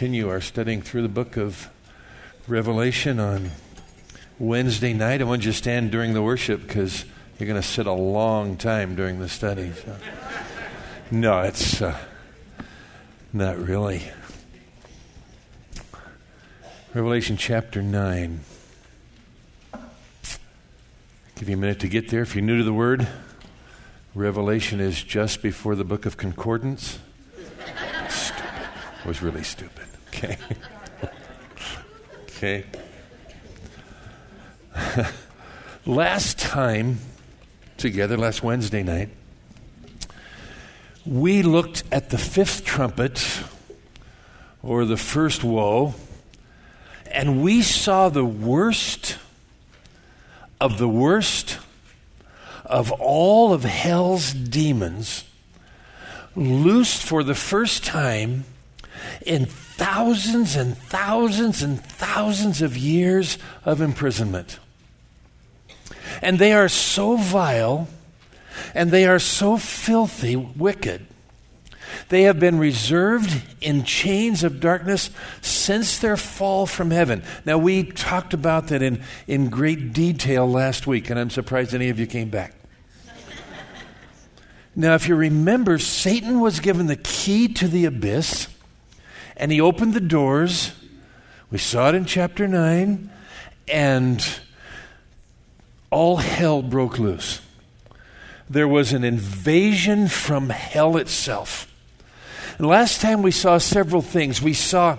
continue our studying through the book of Revelation on Wednesday night. I want you to stand during the worship because you're going to sit a long time during the study. So. No, it's not really. Revelation chapter 9. Give you a minute to get there. If you're new to the word, Revelation is just before the book of Concordance. Stupid. It was really stupid. Okay. Okay. Last time together, last Wednesday night, we looked at the fifth trumpet, or the first woe, and we saw the worst of all of hell's demons loosed for the first time in thousands and thousands and thousands of years of imprisonment. And they are so vile, and they are so filthy, wicked. They have been reserved in chains of darkness since their fall from heaven. Now, we talked about that in great detail last week, and I'm surprised any of you came back. Now, if you remember, Satan was given the key to the abyss, and he opened the doors. We saw it in chapter 9, and all hell broke loose. There was an invasion from hell itself. And last time we saw several things. We saw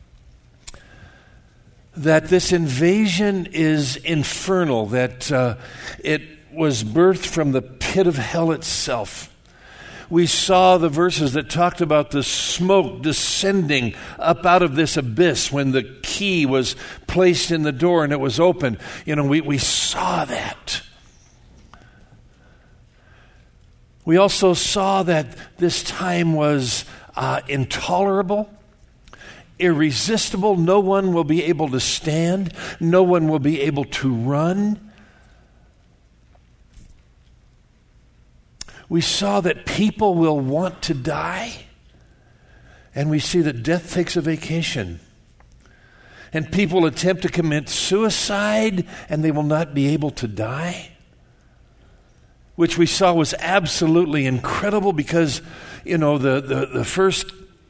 that this invasion is infernal, that it was birthed from the pit of hell itself. We saw the verses that talked about the smoke descending up out of this abyss when the key was placed in the door and it was opened. You know, we saw that. We also saw that this time was intolerable, irresistible. No one will be able to stand. No one will be able to run. We saw that people will want to die. And we see that death takes a vacation. And people attempt to commit suicide and they will not be able to die. Which we saw was absolutely incredible because, you know, the first,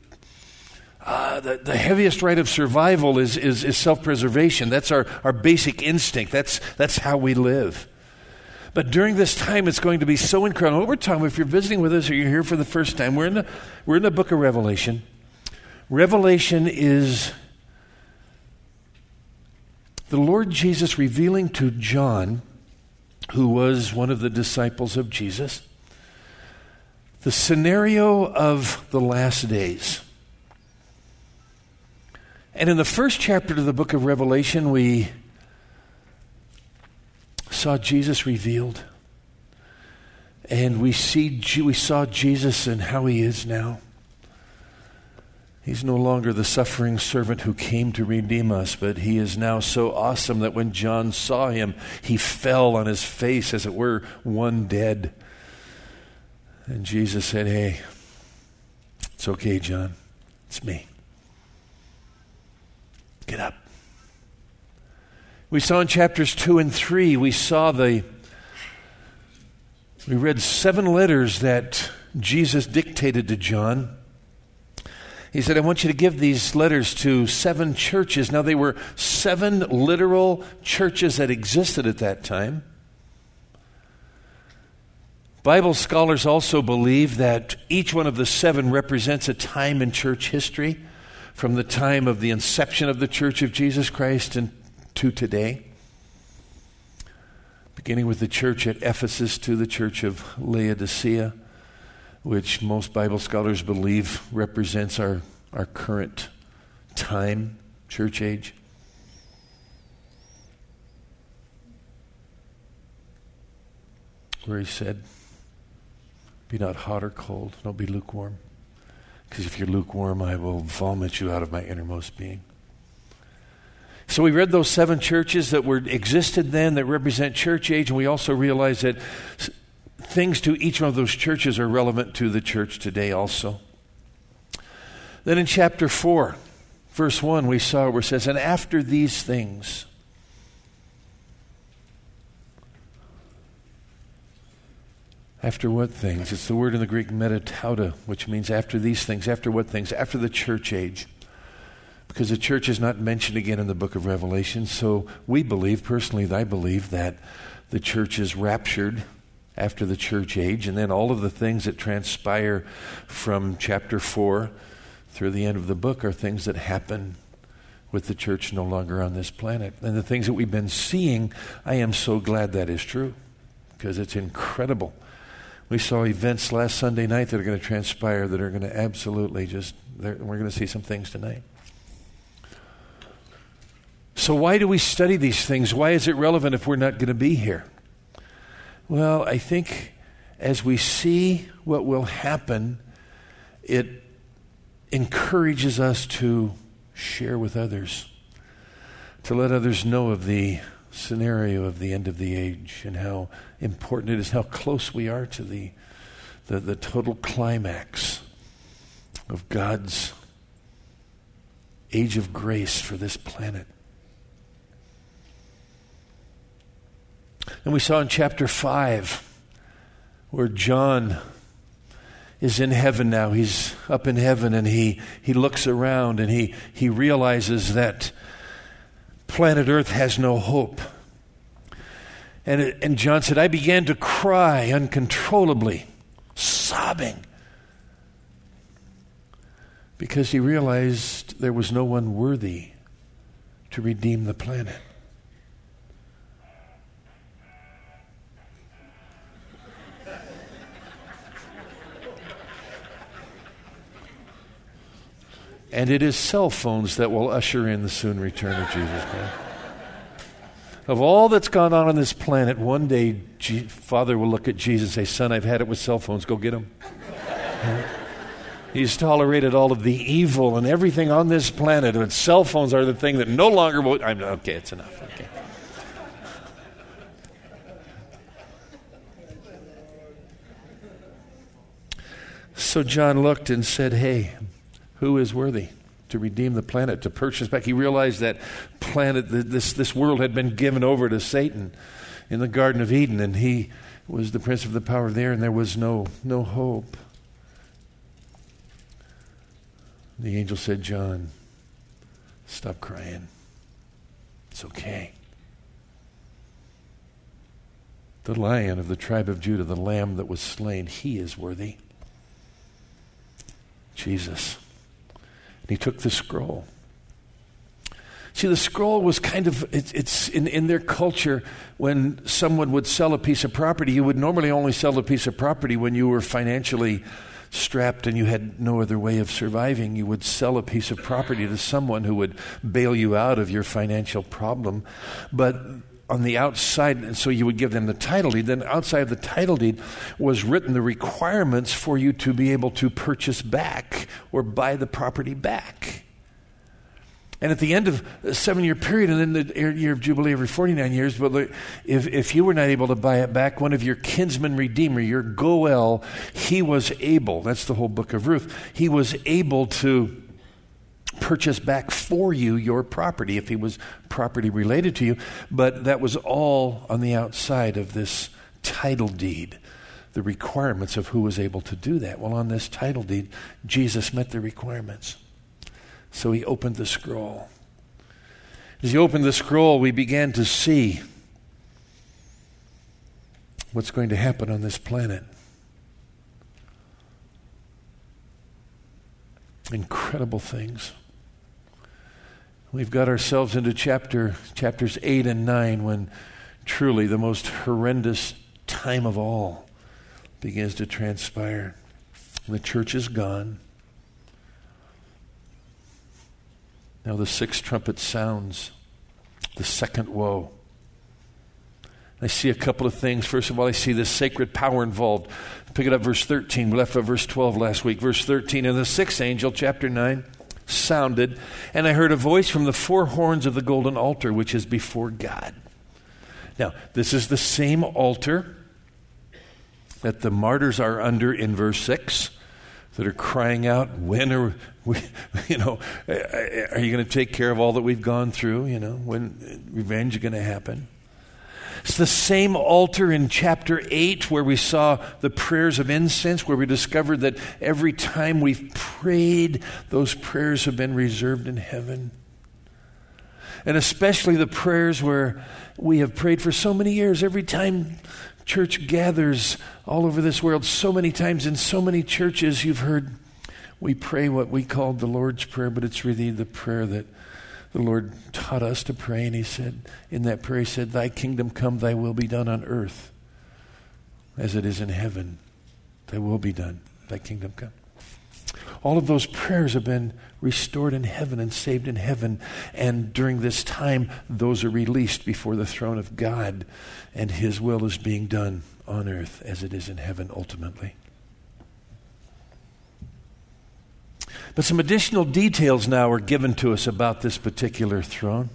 the heaviest right of survival is self-preservation. That's our basic instinct. That's how we live. But during this time, it's going to be so incredible. Over time, if you're visiting with us or you're here for the first time, we're in the book of Revelation. Revelation is the Lord Jesus revealing to John, who was one of the disciples of Jesus, the scenario of the last days. And in the first chapter of the book of Revelation, we saw Jesus revealed. And we saw Jesus and how he is now. He's no longer the suffering servant who came to redeem us, but he is now so awesome that when John saw him, he fell on his face, as it were, one dead. And Jesus said, "Hey, it's okay, John. It's me. Get up." We saw in chapters 2 and 3, we read 7 letters that Jesus dictated to John. He said, "I want you to give these letters to 7 churches." Now, they were 7 literal churches that existed at that time. Bible scholars also believe that each one of the 7 represents a time in church history, from the time of the inception of the Church of Jesus Christ and to today. Beginning with the church at Ephesus to the church of Laodicea, which most Bible scholars believe represents our current time, church age. Where he said, "Be not hot or cold, don't be lukewarm. Because if you're lukewarm, I will vomit you out of my innermost being." So we read those 7 churches that existed then that represent church age, and we also realize that things to each one of those churches are relevant to the church today also. Then in chapter 4, Verse 1, we saw where it says, and after these things. After what things? It's the word in the Greek metatauta, which means after these things. After what things? After the church age. Because the church is not mentioned again in the book of Revelation. So we believe, personally, I believe that the church is raptured after the church age. And then all of the things that transpire from chapter 4 through the end of the book are things that happen with the church no longer on this planet. And the things that we've been seeing, I am so glad that is true. Because it's incredible. We saw events last Sunday night that are going to transpire that are going to absolutely we're going to see some things tonight. So why do we study these things? Why is it relevant if we're not going to be here? Well, I think as we see what will happen, it encourages us to share with others, to let others know of the scenario of the end of the age and how important it is, how close we are to the total climax of God's age of grace for this planet. And we saw in chapter 5 where John is in heaven now. He's up in heaven and he looks around and he realizes that planet Earth has no hope. And John said, I began to cry uncontrollably, sobbing, because he realized there was no one worthy to redeem the planet. And it is cell phones that will usher in the soon return of Jesus Christ. Of all that's gone on this planet, one day Father will look at Jesus and say, son, I've had it with cell phones. Go get them. He's tolerated all of the evil and everything on this planet, and cell phones are the thing that no longer will... okay, it's enough. Okay. So John looked and said, hey, who is worthy to redeem the planet, to purchase back? He realized that planet, this world had been given over to Satan in the Garden of Eden, and he was the prince of the power of the air, and there was no hope. The angel said, John, stop crying. It's okay. The Lion of the tribe of Judah, the Lamb that was slain, he is worthy. Jesus. And he took the scroll. See, the scroll was kind of, it's in their culture, when someone would sell a piece of property, you would normally only sell a piece of property when you were financially strapped and you had no other way of surviving. You would sell a piece of property to someone who would bail you out of your financial problem. But on the outside, and so you would give them the title deed. Then outside of the title deed was written the requirements for you to be able to purchase back or buy the property back. And at the end of a 7-year period, and then the year of Jubilee every 49 years, but if you were not able to buy it back, one of your kinsman redeemer, your Goel, he was able, that's the whole book of Ruth, he was able to purchase back for you your property if he was property related to you. But that was all on the outside of this title deed, the requirements of who was able to do that. Well, on this title deed, Jesus met the requirements. So he opened the scroll. As he opened the scroll, we began to see what's going to happen on this planet. Incredible things. We've got ourselves into chapters 8 and 9 when truly the most horrendous time of all begins to transpire. The church is gone. Now the sixth trumpet sounds, the second woe. I see a couple of things. First of all, I see this sacred power involved. Pick it up, verse 13. We left at verse 12 last week. Verse 13, and the sixth angel, chapter 9, sounded, and I heard a voice from the four horns of the golden altar, which is before God. Now, this is the same altar that the martyrs are under in verse 6. that are crying out, when are we, are you going to take care of all that we've gone through? When revenge is going to happen? It's the same altar in chapter 8 where we saw the prayers of incense, where we discovered that every time we've prayed, those prayers have been reserved in heaven. And especially the prayers where we have prayed for so many years. Every time church gathers all over this world, so many times in so many churches you've heard we pray what we call the Lord's Prayer, but it's really the prayer that the Lord taught us to pray. And he said, in that prayer, he said, thy kingdom come, thy will be done on earth as it is in heaven. Thy will be done, thy kingdom come. All of those prayers have been restored in heaven and saved in heaven. And during this time, those are released before the throne of God. And his will is being done on earth as it is in heaven ultimately. But some additional details now are given to us about this particular throne.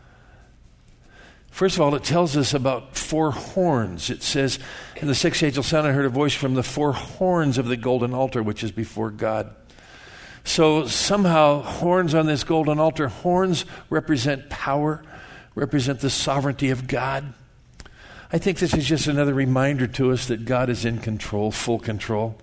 First of all, it tells us about 4 horns. It says, in the 6th angel sound, I heard a voice from the 4 horns of the golden altar, which is before God. So somehow, horns on this golden altar, horns represent power, represent the sovereignty of God. I think this is just another reminder to us that God is in control, full control.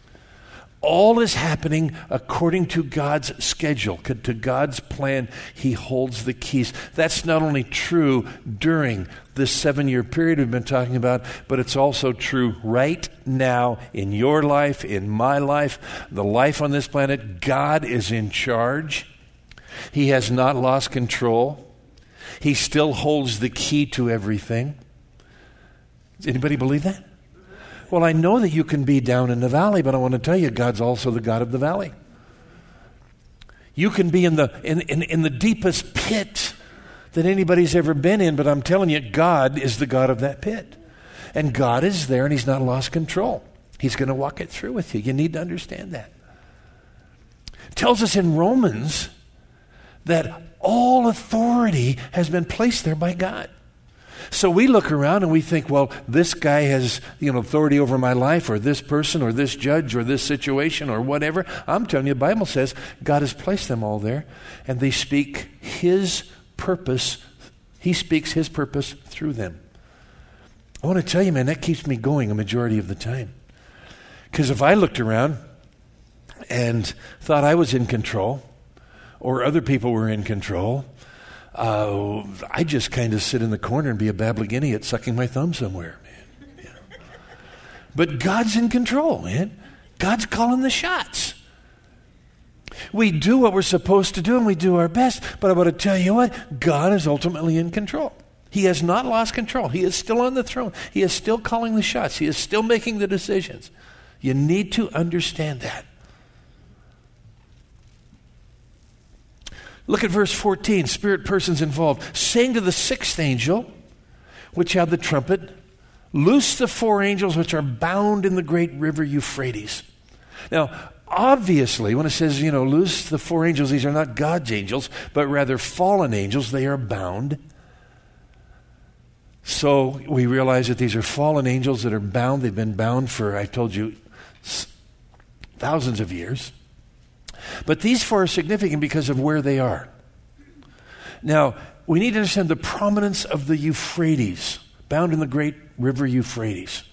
All is happening according to God's schedule, to God's plan. He holds the keys. That's not only true during this 7-year period we've been talking about, but it's also true right now in your life, in my life, the life on this planet. God is in charge. He has not lost control. He still holds the key to everything. Does anybody believe that? Well, I know that you can be down in the valley, but I want to tell you, God's also the God of the valley. You can be in the deepest pit that anybody's ever been in, but I'm telling you, God is the God of that pit. And God is there, and he's not lost control. He's going to walk it through with you. You need to understand that. It tells us in Romans that all authority has been placed there by God. So we look around and we think, well, this guy has, authority over my life, or this person, or this judge, or this situation, or whatever. I'm telling you, the Bible says God has placed them all there, and they speak his purpose. He speaks his purpose through them. I want to tell you, man, that keeps me going a majority of the time. Because if I looked around and thought I was in control, or other people were in control, I just kind of sit in the corner and be a babbling idiot sucking my thumb somewhere, man. But God's in control, man. God's calling the shots. We do what we're supposed to do and we do our best, but I want to tell you what, God is ultimately in control. He has not lost control. He is still on the throne. He is still calling the shots. He is still making the decisions. You need to understand that. Look at verse 14, spirit persons involved, saying to the 6th angel, which had the trumpet, loose the 4 angels which are bound in the great river Euphrates. Now, obviously, when it says, loose the 4 angels, these are not God's angels, but rather fallen angels. They are bound. So we realize that these are fallen angels that are bound. They've been bound for, I told you, thousands of years. But these 4 are significant because of where they are. Now, we need to understand the prominence of the Euphrates, bound in the great river Euphrates.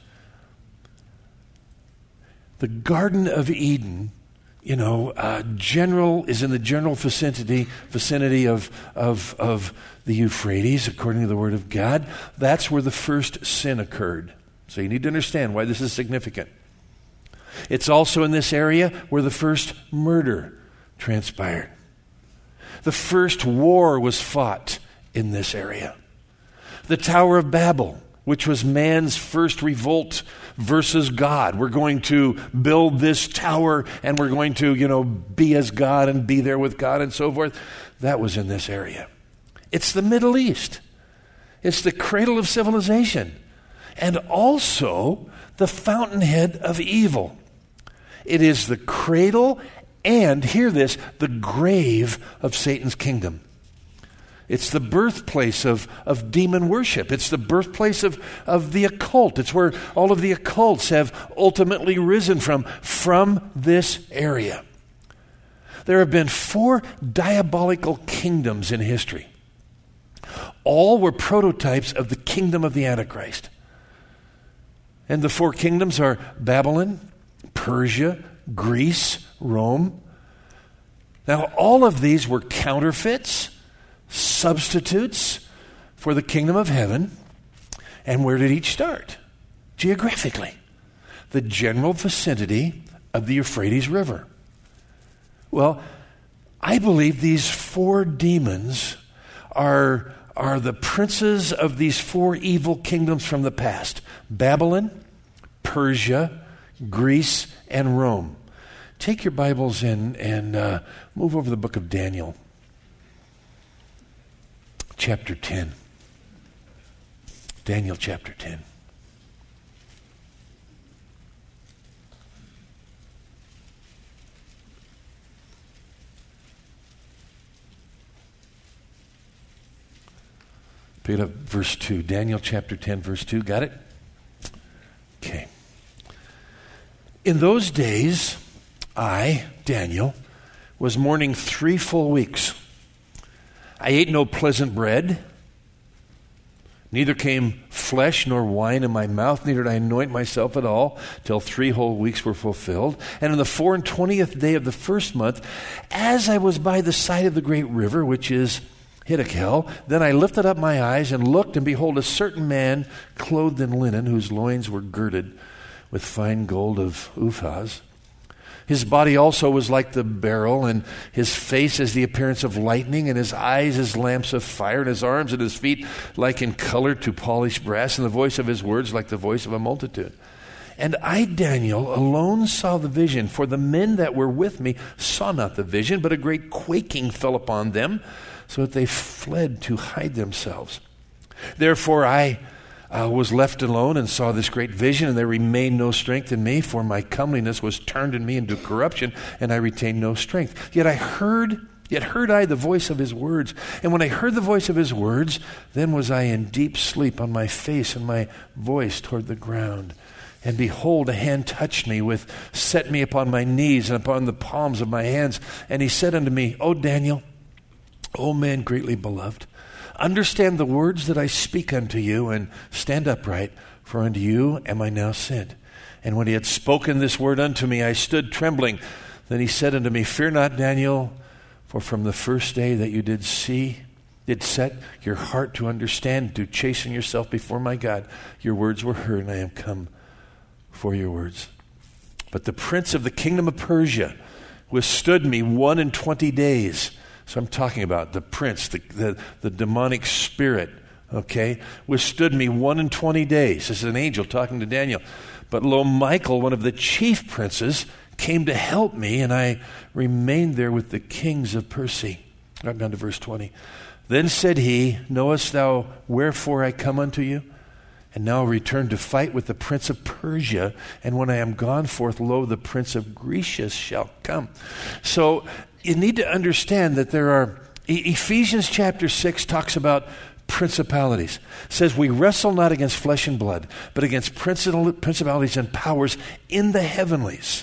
The Garden of Eden, is in the general vicinity of the Euphrates, according to the Word of God. That's where the first sin occurred. So you need to understand why this is significant. It's also in this area where the first murder transpired. The first war was fought in this area. The Tower of Babel, which was man's first revolt versus God. We're going to build this tower and we're going to, be as God and be there with God and so forth. That was in this area. It's the Middle East. It's the cradle of civilization. And also the fountainhead of evil. It is the cradle and, hear this, the grave of Satan's kingdom. It's the birthplace of demon worship. It's the birthplace of the occult. It's where all of the occults have ultimately risen from this area. There have been 4 diabolical kingdoms in history. All were prototypes of the kingdom of the Antichrist. And the 4 kingdoms are Babylon, Persia, Greece, Rome. Now, all of these were counterfeits, substitutes for the kingdom of heaven. And where did each start? Geographically, the general vicinity of the Euphrates River. Well, I believe these 4 demons are the princes of these 4 evil kingdoms from the past: Babylon, Persia, Greece, and Rome. Take your Bibles and move over the book of Daniel, chapter 10. Daniel chapter 10. Pick it up, verse 2. Daniel chapter 10, verse 2. Got it? Okay. In those days, I, Daniel, was mourning 3 full weeks. I ate no pleasant bread, neither came flesh nor wine in my mouth, neither did I anoint myself at all, till 3 whole weeks were fulfilled. And on the 24th day of the 1st month, as I was by the side of the great river, which is Hiddekel, then I lifted up my eyes and looked, and behold, a certain man clothed in linen, whose loins were girded with fine gold of Uphaz. His body also was like the beryl, and his face as the appearance of lightning, and his eyes as lamps of fire, and his arms and his feet like in color to polished brass, and the voice of his words like the voice of a multitude. And I, Daniel, alone saw the vision, for the men that were with me saw not the vision, but a great quaking fell upon them, so that they fled to hide themselves. Therefore I was left alone and saw this great vision, and there remained no strength in me, for my comeliness was turned in me into corruption, and I retained no strength. Yet heard I the voice of his words. And when I heard the voice of his words, then was I in deep sleep on my face, and my voice toward the ground. And behold, a hand touched me, set me upon my knees and upon the palms of my hands. And he said unto me, O Daniel, O man greatly beloved, understand the words that I speak unto you, and stand upright, for unto you am I now sent. And when he had spoken this word unto me, I stood trembling. Then he said unto me, Fear not, Daniel, for from the first day that you did set your heart to understand, to chasten yourself before my God, your words were heard, and I am come for your words. But the prince of the kingdom of Persia withstood me 21 days. So I'm talking about the prince, the demonic spirit, okay, withstood me 21 days. This is an angel talking to Daniel. But lo, Michael, one of the chief princes, came to help me, and I remained there with the kings of Persia. Right down to verse 20. Then said he, Knowest thou wherefore I come unto you? And now return to fight with the prince of Persia, and when I am gone forth, lo, the prince of Grecia shall come. So you need to understand that there are, Ephesians chapter 6 talks about principalities. It says, we wrestle not against flesh and blood, but against principalities and powers in the heavenlies.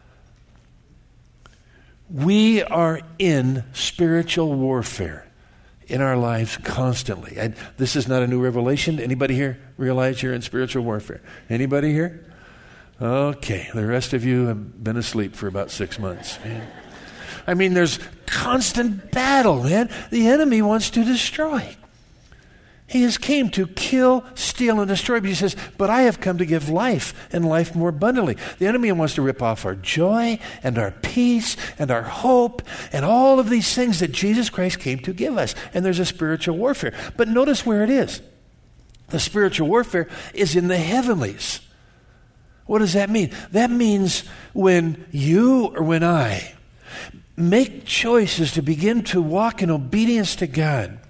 We are in spiritual warfare in our lives constantly. And this is not a new revelation. Anybody here realize you're in spiritual warfare? Anybody here? Okay, the rest of you have been asleep for about 6 months. Man. I mean, there's constant battle, man. The enemy wants to destroy. He has came to kill, steal, and destroy. But he says, but I have come to give life, and life more abundantly. The enemy wants to rip off our joy, and our peace, and our hope, and all of these things that Jesus Christ came to give us. And there's a spiritual warfare. But notice where it is. The spiritual warfare is in the heavenlies. What does that mean? That means when you or when I make choices to begin to walk in obedience to God,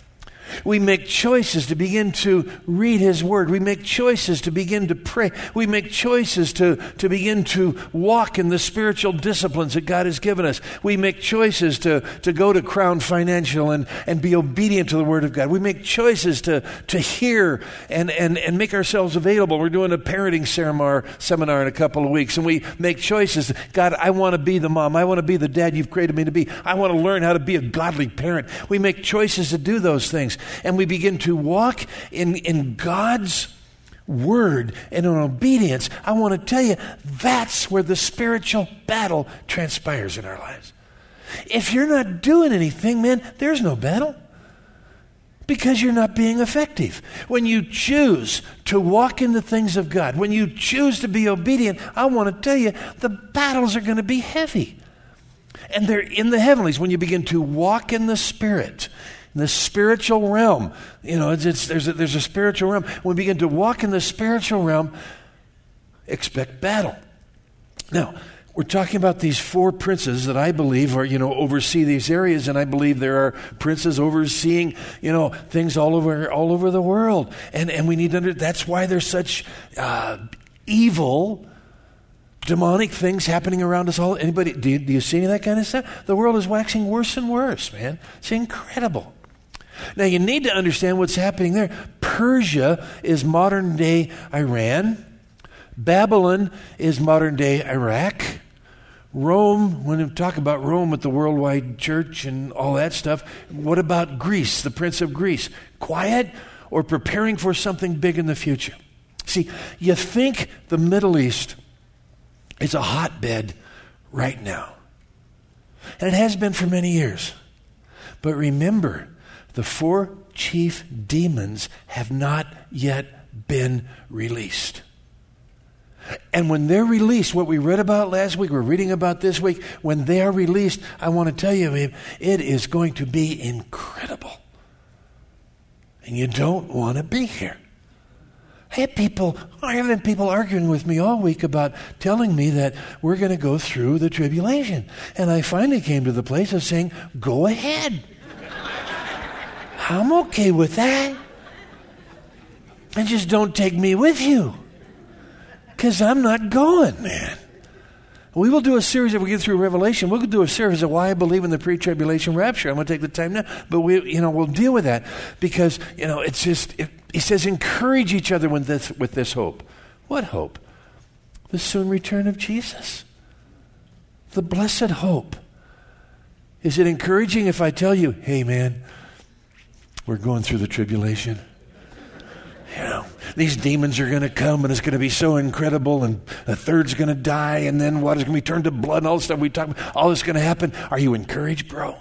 We make choices to begin to read His Word. We make choices to begin to pray. We make choices to begin to walk in the spiritual disciplines that God has given us. We make choices to go to Crown Financial and be obedient to the Word of God. We make choices to hear and make ourselves available. We're doing a parenting seminar in a couple of weeks, and we make choices. God, I want to be the mom. I want to be the dad you've created me to be. I want to learn how to be a godly parent. We make choices to do those things. And we begin to walk in God's Word and in obedience. I want to tell you, that's where the spiritual battle transpires in our lives. If you're not doing anything, man, there's no battle. Because you're not being effective. When you choose to walk in the things of God, when you choose to be obedient, I want to tell you, the battles are going to be heavy. And they're in the heavenlies. When you begin to walk in the Spirit, the spiritual realm, there's a spiritual realm. When we begin to walk in the spiritual realm, expect battle. Now, we're talking about these 4 princes that I believe are, oversee these areas, and I believe there are princes overseeing, things all over the world, and we need to that's why there's such evil, demonic things happening around us all. Anybody, do you see any of that kind of stuff? The world is waxing worse and worse, man. It's incredible. Now, you need to understand what's happening there. Persia is modern-day Iran. Babylon is modern-day Iraq. Rome, when we talk about Rome with the worldwide church and all that stuff, what about Greece, the prince of Greece? Quiet or preparing for something big in the future? See, you think the Middle East is a hotbed right now. And it has been for many years. But remember, the 4 chief demons have not yet been released. And when they're released, what we read about last week, we're reading about this week, when they are released, I want to tell you, babe, it is going to be incredible. And you don't want to be here. I have had people arguing with me all week about telling me that we're going to go through the tribulation. And I finally came to the place of saying, go ahead. I'm okay with that. And just don't take me with you. Because I'm not going, man. We will do a series, if we get through Revelation, we'll do a series of why I believe in the pre-tribulation rapture. I'm going to take the time now, but we'll deal with that because, it's just, he says, encourage each other with this hope. What hope? The soon return of Jesus. The blessed hope. Is it encouraging if I tell you, hey man, we're going through the tribulation? These demons are going to come and it's going to be so incredible and a third's going to die and then water's going to be turned to blood and all this stuff we talk about, all this is going to happen. Are you encouraged, bro?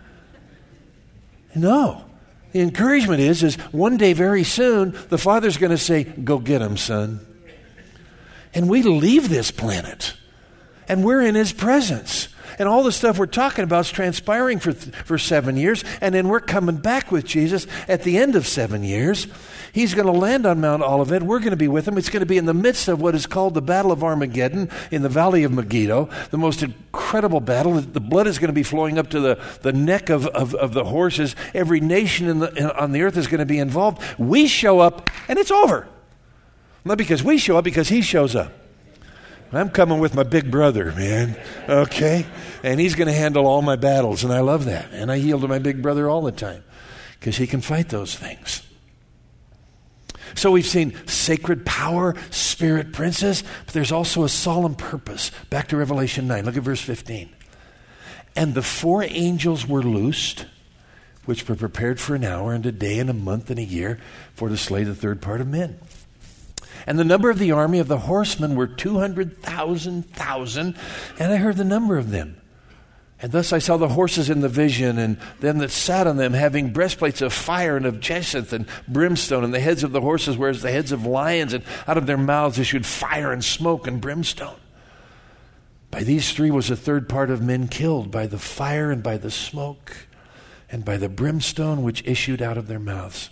No. The encouragement is one day very soon the Father's going to say, go get him, son. And we leave this planet and we're in His presence. And all the stuff we're talking about is transpiring for 7 years. And then we're coming back with Jesus at the end of 7 years. He's going to land on Mount Olivet. We're going to be with Him. It's going to be in the midst of what is called the Battle of Armageddon in the Valley of Megiddo, the most incredible battle. The blood is going to be flowing up to the neck of the horses. Every nation on the earth is going to be involved. We show up, and it's over. Not because we show up, because He shows up. I'm coming with my big brother, man, okay? And he's going to handle all my battles, and I love that. And I yield to my big brother all the time because he can fight those things. So we've seen sacred power, spirit princes, but there's also a solemn purpose. Back to Revelation 9. Look at verse 15. And the 4 angels were loosed, which were prepared for an hour and a day and a month and a year for to slay the third part of men. And the number of the army of the horsemen were 200,000, and I heard the number of them. And thus I saw the horses in the vision, and them that sat on them, having breastplates of fire and of jacinth and brimstone, and the heads of the horses were as the heads of lions, and out of their mouths issued fire and smoke and brimstone. By these 3 was a third part of men killed, by the fire and by the smoke, and by the brimstone which issued out of their mouths.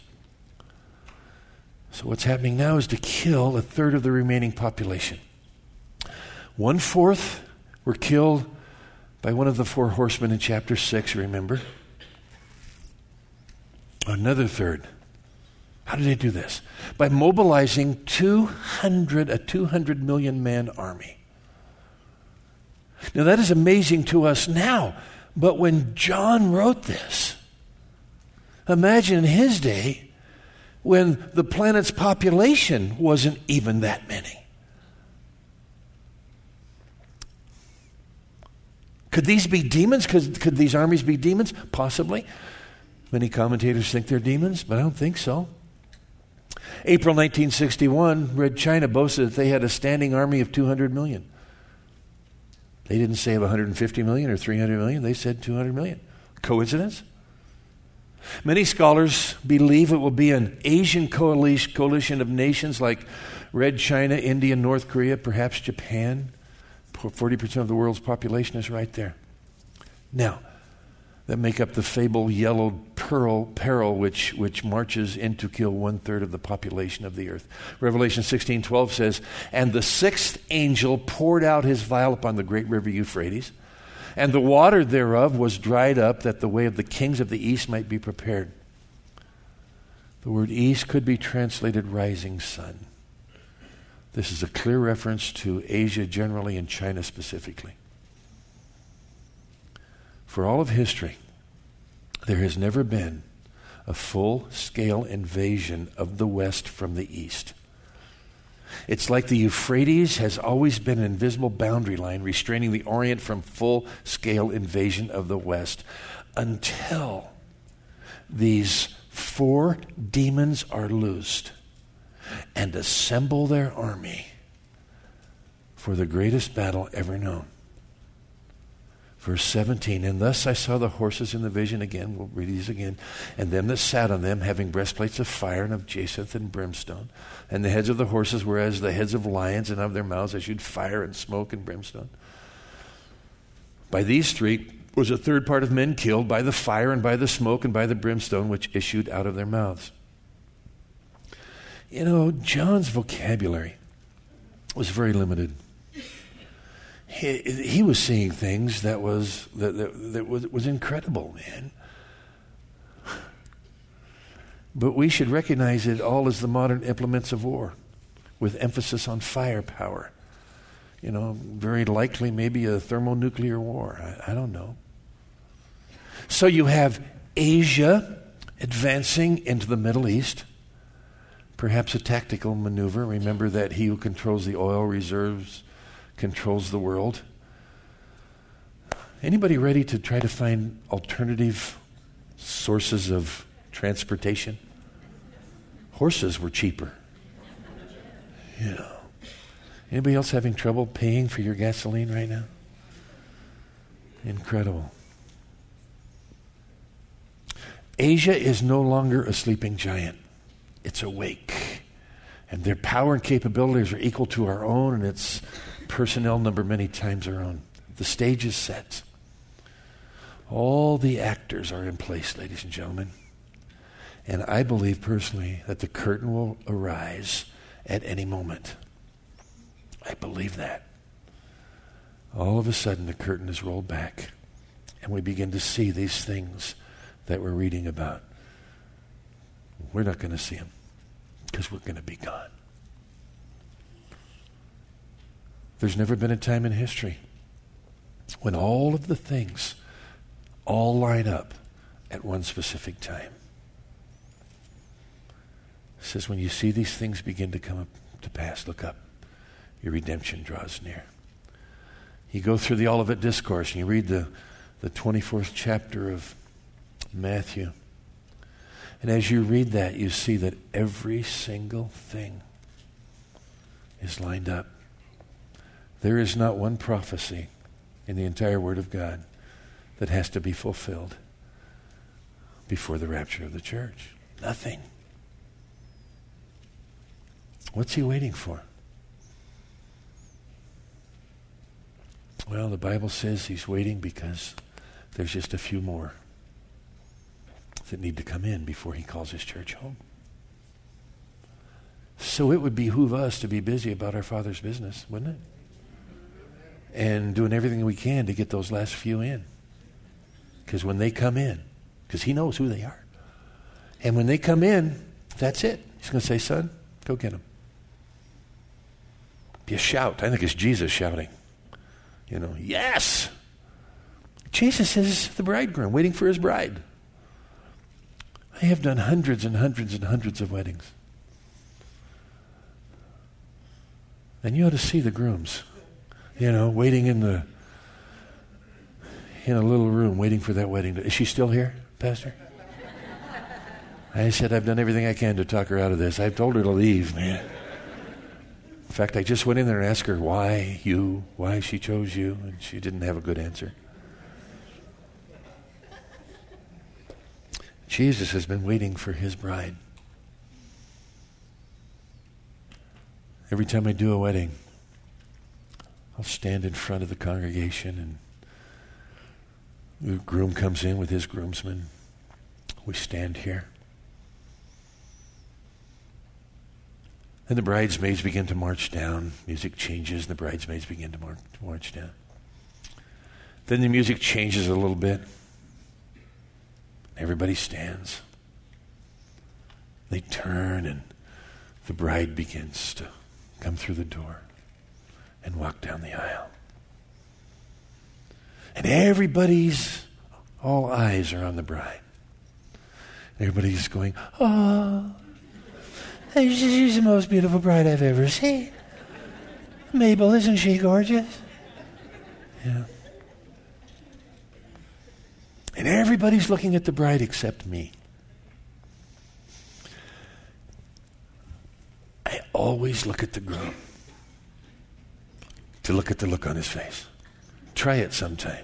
So what's happening now is to kill a third of the remaining population. 1/4 were killed by one of the 4 horsemen in chapter 6, remember? Another third. How did they do this? By mobilizing a 200 million man army. Now that is amazing to us now, but when John wrote this, imagine in his day when the planet's population wasn't even that many. Could these be demons? Could these armies be demons? Possibly. Many commentators think they're demons, but I don't think so. April 1961, Red China boasted that they had a standing army of 200 million. They didn't say of 150 million or 300 million. They said 200 million. Coincidence? Many scholars believe it will be an Asian coalition of nations like Red China, India, North Korea, perhaps Japan. 40% of the world's population is right there. Now, that make up the fabled yellow peril which marches in to kill 1/3 of the population of the earth. Revelation 16:12 says, "And the sixth angel poured out his vial upon the great river Euphrates, and the water thereof was dried up, that the way of the kings of the east might be prepared." The word east could be translated rising sun. This is a clear reference to Asia generally and China specifically. For all of history, there has never been a full-scale invasion of the West from the East. It's like the Euphrates has always been an invisible boundary line restraining the Orient from full-scale invasion of the West until these 4 demons are loosed and assemble their army for the greatest battle ever known. Verse 17, "And thus I saw the horses in the vision," again, we'll read these again, "and them that sat on them, having breastplates of fire and of jacinth and brimstone. And the heads of the horses were as the heads of lions, and of their mouths issued fire and smoke and brimstone. By these 3 was a third part of men killed, by the fire and by the smoke and by the brimstone which issued out of their mouths." You know, John's vocabulary was very limited. He was seeing things that was incredible, man. But we should recognize it all as the modern implements of war, with emphasis on firepower. You know, very likely maybe a thermonuclear war. I don't know. So you have Asia advancing into the Middle East. Perhaps a tactical maneuver. Remember that he who controls the oil reserves controls the world. Anybody ready to try to find alternative sources of transportation? Horses were cheaper. You know. Anybody else having trouble paying for your gasoline right now? Incredible. Asia is no longer a sleeping giant. It's awake. And their power and capabilities are equal to our own, and its personnel number many times our own. The stage is set. All the actors are in place, ladies and gentlemen. And I believe personally that the curtain will arise at any moment. I believe that. All of a sudden the curtain is rolled back and we begin to see these things that we're reading about. We're not going to see them because we're going to be gone. There's never been a time in history when all of the things all line up at one specific time. It says when you see these things begin to come up to pass, look up. Your redemption draws near. You go through the Olivet Discourse and you read the 24th chapter of Matthew. And as you read that, you see that every single thing is lined up. There is not one prophecy in the entire Word of God that has to be fulfilled before the rapture of the church. Nothing. What's he waiting for? Well, the Bible says he's waiting because there's just a few more that need to come in before he calls his church home. So it would behoove us to be busy about our Father's business, wouldn't it? And doing everything we can to get those last few in. Because when they come in, because he knows who they are, And when they come in, that's it. He's going to say, son, go get them. Be a shout. I think it's Jesus shouting. Yes. Jesus is the bridegroom waiting for his bride. I have done hundreds and hundreds and hundreds of weddings. And you ought to see the grooms, waiting in a little room, waiting for that wedding. Is she still here, Pastor? I said, I've done everything I can to talk her out of this. I've told her to leave, man. In fact, I just went in there and asked her why she chose you, and she didn't have a good answer. Jesus has been waiting for his bride. Every time I do a wedding, I'll stand in front of the congregation, and the groom comes in with his groomsmen. We stand here. And the bridesmaids begin to march down. Music changes, and the bridesmaids begin to march down. Then the music changes a little bit. Everybody stands. They turn, and the bride begins to come through the door and walk down the aisle. And all eyes are on the bride. Everybody's going, oh, she's the most beautiful bride I've ever seen. Mabel, isn't she gorgeous? Yeah. And everybody's looking at the bride except me. I always look at the groom to look at the look on his face. Try it sometime.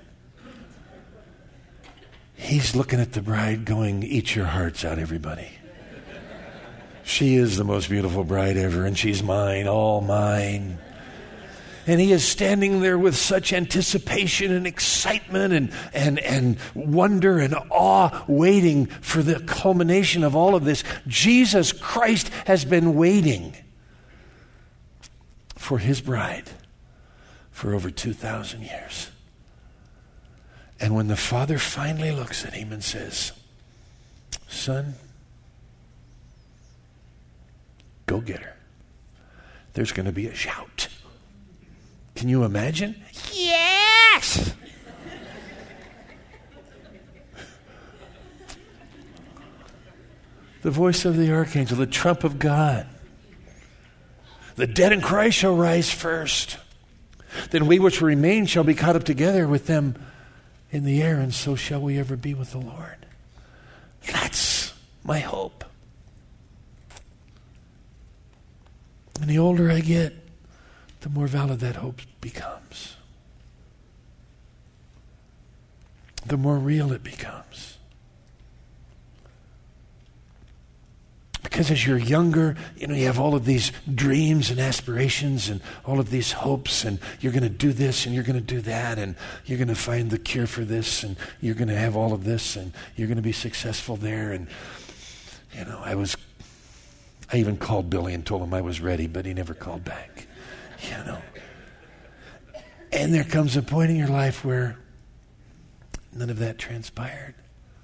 He's looking at the bride going, eat your hearts out, everybody. She is the most beautiful bride ever, and she's mine, all mine. And he is standing there with such anticipation and excitement and wonder and awe, waiting for the culmination of all of this. Jesus Christ has been waiting for his bride for over 2,000 years. And when the Father finally looks at him and says, son, go get her, there's going to be a shout. Can you imagine? Yes! The voice of the archangel, the trump of God. The dead in Christ shall rise first. Then we which remain shall be caught up together with them in the air, and so shall we ever be with the Lord. That's my hope. And the older I get, the more valid that hope becomes. The more real it becomes. Because as you're younger, you have all of these dreams and aspirations and all of these hopes, and you're going to do this and you're going to do that, and you're going to find the cure for this, and you're going to have all of this, and you're going to be successful there. And, I even called Billy and told him I was ready, but he never called back. And there comes a point in your life where none of that transpired.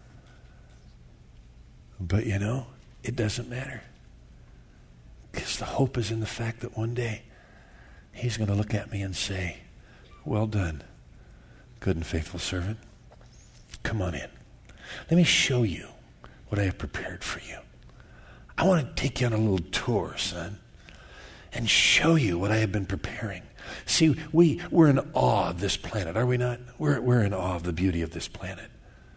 But it doesn't matter. Because the hope is in the fact that one day he's going to look at me and say, well done, good and faithful servant. Come on in. Let me show you what I have prepared for you. I want to take you on a little tour, son, and show you what I have been preparing. See, we're in awe of this planet, are we not? We're in awe of the beauty of this planet.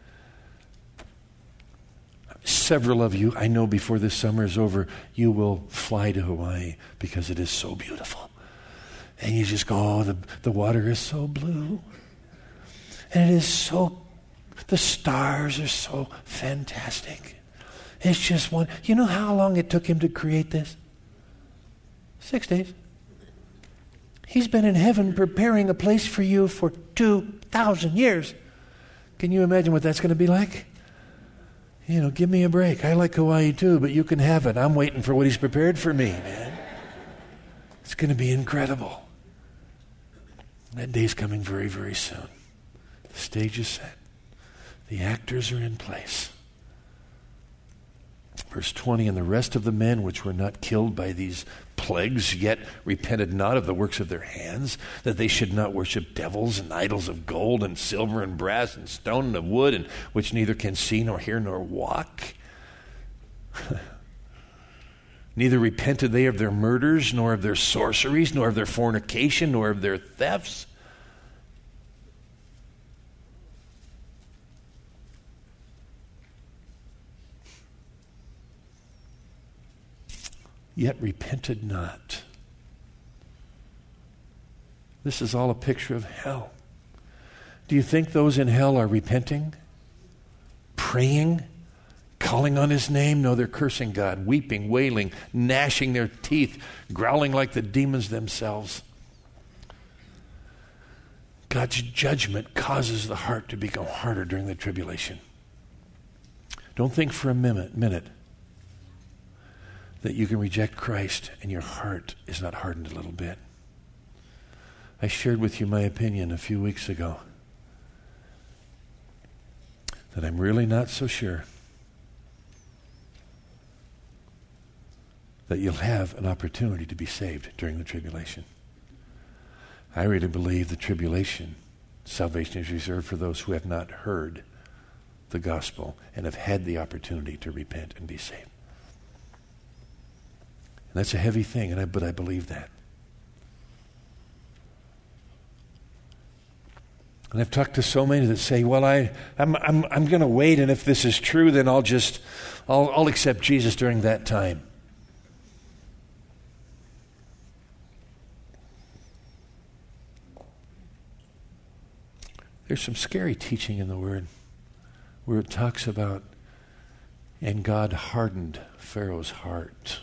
Several of you, I know before this summer is over, you will fly to Hawaii because it is so beautiful. And you just go, oh, the water is so blue. And it is the stars are so fantastic. It's just one. You know how long it took him to create this? 6 days. He's been in heaven preparing a place for you for 2,000 years. Can you imagine what that's going to be like? Give me a break. I like Hawaii too, but you can have it. I'm waiting for what he's prepared for me, man. It's going to be incredible. That day's coming very, very soon. The stage is set. The actors are in place. Verse 20, and the rest of the men which were not killed by these plagues, yet repented not of the works of their hands, that they should not worship devils and idols of gold and silver and brass and stone and of wood, and which neither can see nor hear nor walk. Neither repented they of their murders, nor of their sorceries, nor of their fornication, nor of their thefts. Yet repented not. This is all a picture of hell. Do you think those in hell are repenting? Praying? Calling on his name? No, they're cursing God, weeping, wailing, gnashing their teeth, growling like the demons themselves. God's judgment causes the heart to become harder during the tribulation. Don't think for a minute that you can reject Christ and your heart is not hardened a little bit. I shared with you my opinion a few weeks ago that I'm really not so sure that you'll have an opportunity to be saved during the tribulation. I really believe the tribulation, salvation is reserved for those who have not heard the gospel and have had the opportunity to repent and be saved. And that's a heavy thing, but I believe that. And I've talked to so many that say, well, I'm going to wait, and if this is true, then I'll accept Jesus during that time. There's some scary teaching in the Word where it talks about, and God hardened Pharaoh's heart.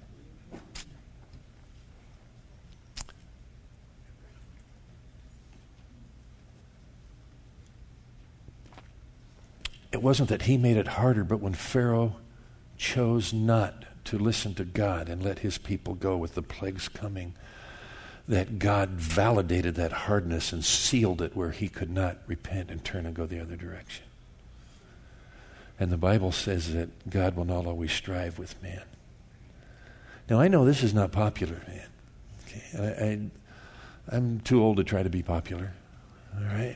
It wasn't that he made it harder, but when Pharaoh chose not to listen to God and let his people go with the plagues coming, that God validated that hardness and sealed it where he could not repent and turn and go the other direction. And the Bible says that God will not always strive with man. Now, I know this is not popular, man. Okay? I'm too old to try to be popular. All right?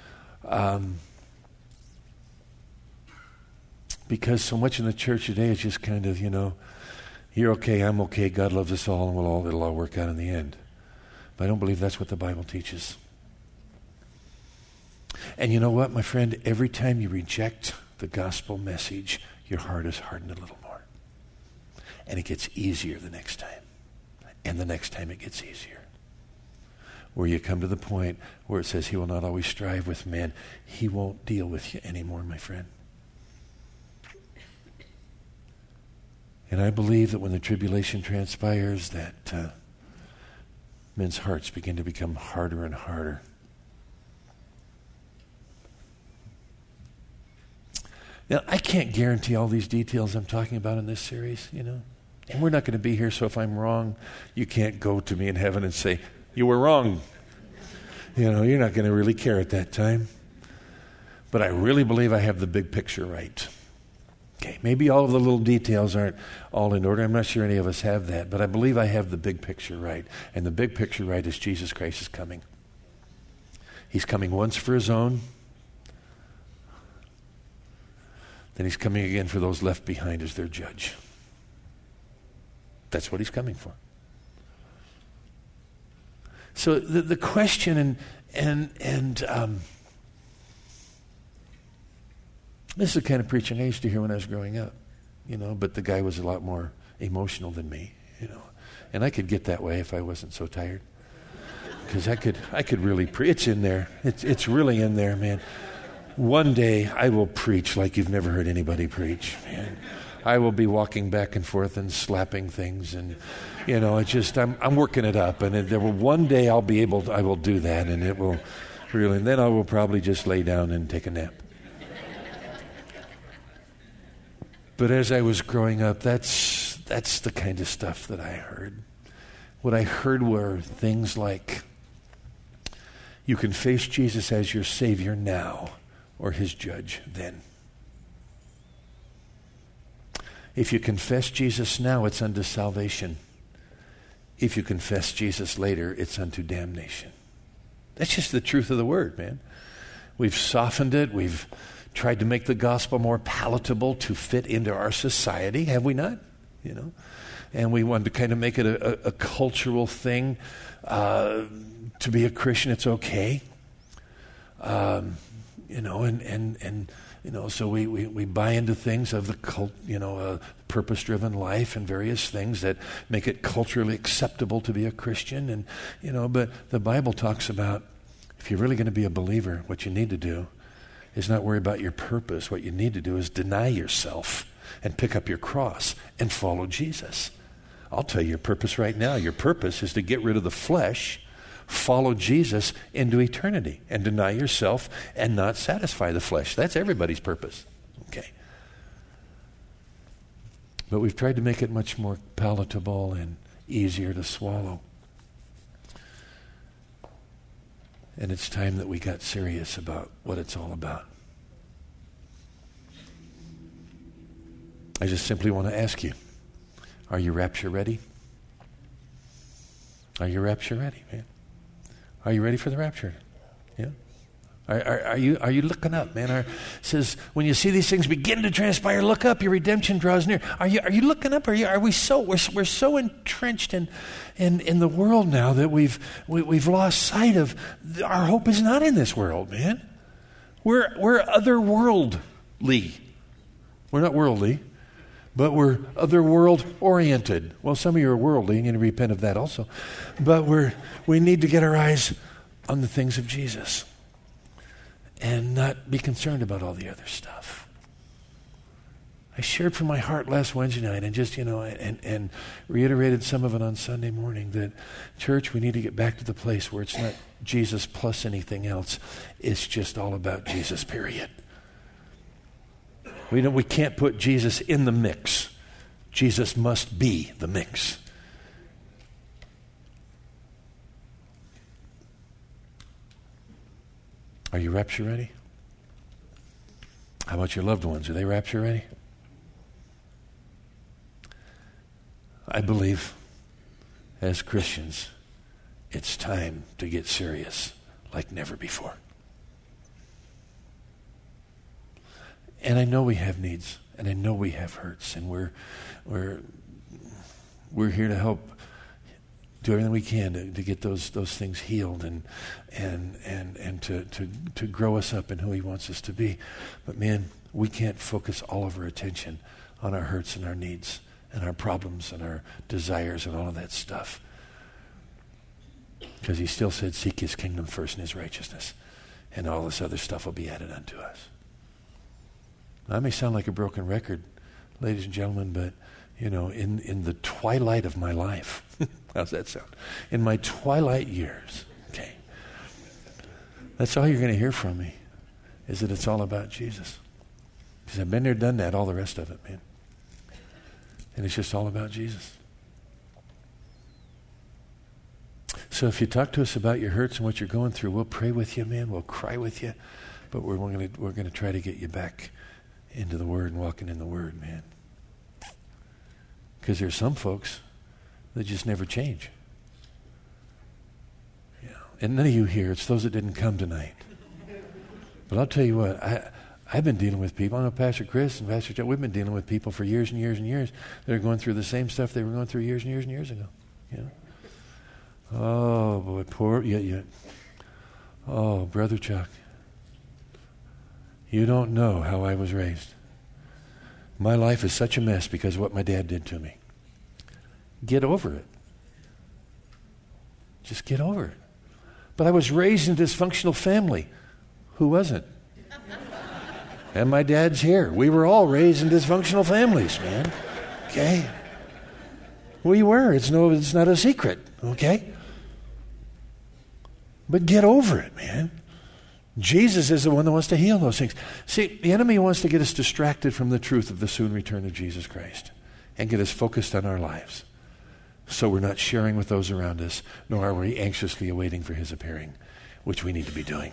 Because so much in the church today is just kind of, you're okay, I'm okay, God loves us all, and it'll all work out in the end. But I don't believe that's what the Bible teaches. And you know what, my friend? Every time you reject the gospel message, your heart is hardened a little more. And it gets easier the next time. And the next time it gets easier. Where you come to the point where it says he will not always strive with man. He won't deal with you anymore, my friend. And I believe that when the tribulation transpires, that men's hearts begin to become harder and harder. Now, I can't guarantee all these details I'm talking about in this series, And we're not going to be here, so if I'm wrong, you can't go to me in heaven and say, you were wrong. You're not going to really care at that time. But I really believe I have the big picture right. Okay, maybe all of the little details aren't all in order. I'm not sure any of us have that, but I believe I have the big picture right. And the big picture right is Jesus Christ is coming. He's coming once for his own. Then he's coming again for those left behind as their judge. That's what he's coming for. So the question this is the kind of preaching I used to hear when I was growing up, but the guy was a lot more emotional than me, and I could get that way if I wasn't so tired, because I could really preach. It's in there. It's really in there, man. One day I will preach like you've never heard anybody preach, man. I will be walking back and forth and slapping things, and I'm working it up, and one day I will do that, and it will really, and then I will probably just lay down and take a nap. But as I was growing up, that's the kind of stuff that I heard. What I heard were things like, you can face Jesus as your Savior now or his judge then. If you confess Jesus now, it's unto salvation. If you confess Jesus later, it's unto damnation. That's just the truth of the word, man. We've softened it. We've tried to make the gospel more palatable to fit into our society, have we not? You know, and we wanted to kind of make it a cultural thing. To be a Christian, it's okay. You know, and you know, so we buy into things of the cult, you know, purpose-driven life and various things that make it culturally acceptable to be a Christian. And, you know, but the Bible talks about if you're really going to be a believer, what you need to do is not worry about your purpose. What you need to do is deny yourself and pick up your cross and follow Jesus. I'll tell you your purpose right now. Your purpose is to get rid of the flesh, follow Jesus into eternity, and deny yourself and not satisfy the flesh. That's everybody's purpose. Okay. But we've tried to make it much more palatable and easier to swallow. And it's time that we got serious about what it's all about. I just simply want to ask you, are you rapture ready? Are you rapture ready, man? Are you ready for the rapture? Yeah? Are you looking up, man? It says, when you see these things begin to transpire, look up, your redemption draws near. Are you looking up? We're so entrenched in the world now that we've lost sight of our hope is not in this world, man. We're otherworldly. We're not worldly, but we're otherworld oriented. Well, some of you are worldly, and you need to repent of that also. But we need to get our eyes on the things of Jesus and not be concerned about all the other stuff. I shared from my heart last Wednesday night and just, you know, and reiterated some of it on Sunday morning that, church, we need to get back to the place where it's not Jesus plus anything else. It's just all about Jesus, period. We can't put Jesus in the mix. Jesus must be the mix. Are you rapture ready? How about your loved ones? Are they rapture ready? I believe as Christians, it's time to get serious like never before. And I know we have needs, and I know we have hurts, and we're here to help do everything we can to get those things healed and to grow us up in who He wants us to be. But man, we can't focus all of our attention on our hurts and our needs and our problems and our desires and all of that stuff. Because He still said, seek His kingdom first and His righteousness, and all this other stuff will be added unto us. Now, I may sound like a broken record, ladies and gentlemen, but, you know, in the twilight of my life, how's that sound? In my twilight years, okay, that's all you're going to hear from me, is that it's all about Jesus. Because I've been there, done that, all the rest of it, man. And it's just all about Jesus. So if you talk to us about your hurts and what you're going through, we'll pray with you, man. We'll cry with you. But we're going to try to get you back into the Word and walking in the Word, man. Because there's some folks that just never change. You know, and none of you here, it's those that didn't come tonight. But I'll tell you what, I've been dealing with people. I know Pastor Chris and Pastor John, we've been dealing with people for years and years and years that are going through the same stuff they were going through years and years and years ago. You know? Oh, boy, poor, oh, Brother Chuck. You don't know how I was raised. My life is such a mess because of what my dad did to me. Get over it. Just get over it. But I was raised in a dysfunctional family. Who wasn't? And my dad's here. We were all raised in dysfunctional families, man. Okay? We were. It's not a secret. Okay? But get over it, man. Jesus is the one that wants to heal those things. See, the enemy wants to get us distracted from the truth of the soon return of Jesus Christ and get us focused on our lives. So we're not sharing with those around us, nor are we anxiously awaiting for His appearing, which we need to be doing.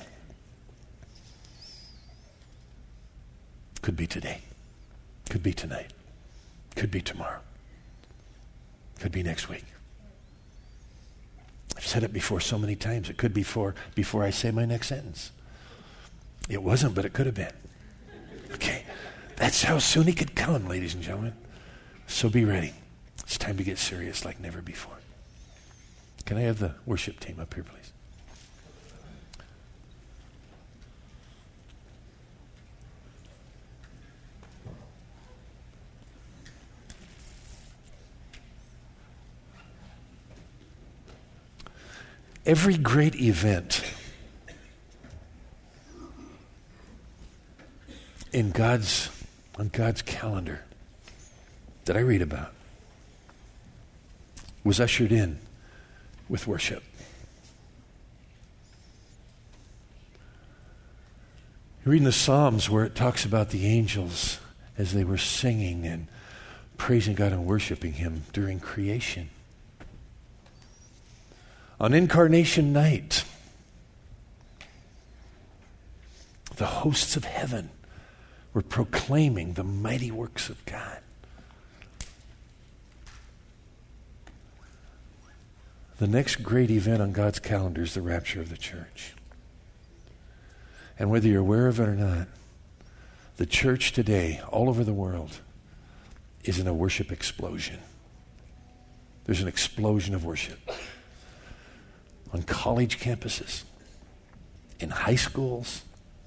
Could be today. Could be tonight. Could be tomorrow. Could be next week. I've said it before so many times. It could be before I say my next sentence. It wasn't, but it could have been. Okay. That's how soon he could come, ladies and gentlemen. So be ready. It's time to get serious like never before. Can I have the worship team up here, please? Every great event on God's calendar that I read about was ushered in with worship. You read in the Psalms where it talks about the angels as they were singing and praising God and worshiping Him during creation. On Incarnation Night, the hosts of heaven were proclaiming the mighty works of God. The next great event on God's calendar is the rapture of the church. And whether you're aware of it or not, the church today, all over the world, is in a worship explosion. There's an explosion of worship. On college campuses, in high schools,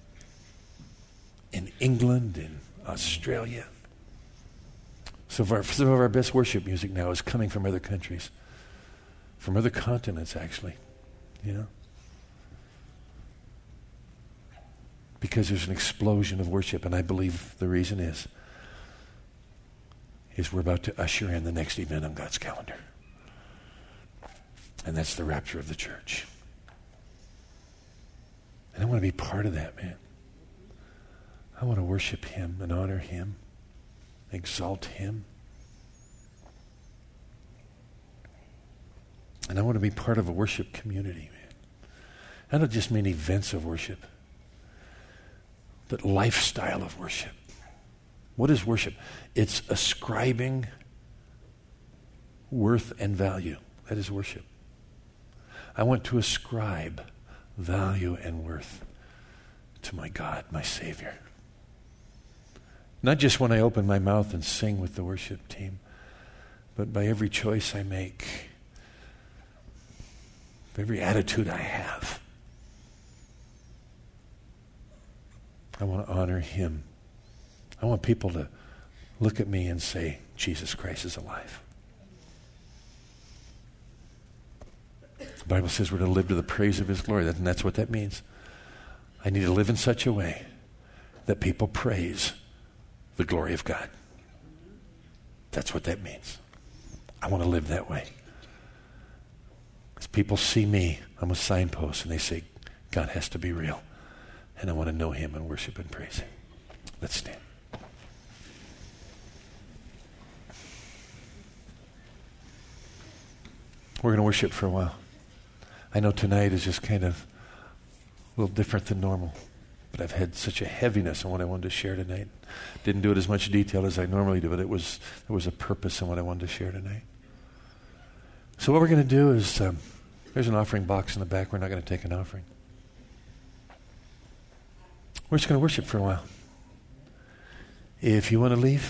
in England, in Australia. Some of our best worship music now is coming from other countries, from other continents, actually, because there's an explosion of worship, and I believe the reason is we're about to usher in the next event on God's calendar. And that's the rapture of the church. And I want to be part of that, man. I want to worship Him and honor Him, exalt Him. And I want to be part of a worship community, man. I don't just mean events of worship, but lifestyle of worship. What is worship? It's ascribing worth and value. That is worship. I want to ascribe value and worth to my God, my Savior. Not just when I open my mouth and sing with the worship team, but by every choice I make, every attitude I have. I want to honor Him. I want people to look at me and say, Jesus Christ is alive. The Bible says we're to live to the praise of His glory, and that's what that means. I need to live in such a way that people praise the glory of God. That's what that means. I want to live that way. As people see me, I'm a signpost, and they say, God has to be real. And I want to know Him and worship and praise Him. Let's stand. We're going to worship for a while. I know tonight is just kind of a little different than normal, but I've had such a heaviness in what I wanted to share tonight. Didn't do it as much detail as I normally do, but there was a purpose in what I wanted to share tonight. So what we're going to do is, there's an offering box in the back. We're not going to take an offering. We're just going to worship for a while. If you want to leave,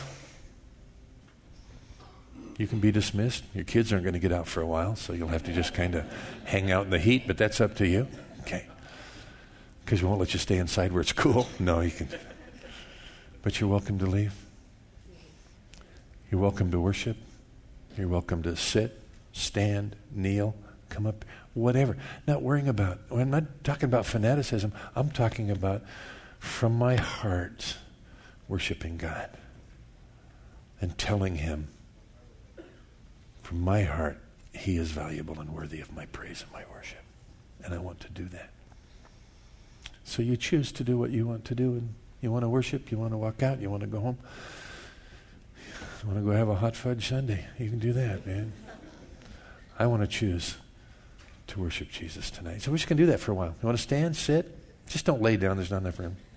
you can be dismissed. Your kids aren't going to get out for a while, so you'll have to just kind of hang out in the heat, but that's up to you. Okay. Because we won't let you stay inside where it's cool. No, you can. But you're welcome to leave. You're welcome to worship. You're welcome to sit, stand, kneel, come up, whatever. Not worrying about, I'm not talking about fanaticism. I'm talking about from my heart worshiping God and telling Him from my heart He is valuable and worthy of my praise and my worship. And I want to do that. So you choose to do what you want to do, and you want to worship, you want to walk out, you want to go home, you want to go have a hot fudge sundae, you can do that, man. I want to choose to worship Jesus tonight. So we're just going to do that for a while. You want to stand, sit? Just don't lay down. There's not enough room.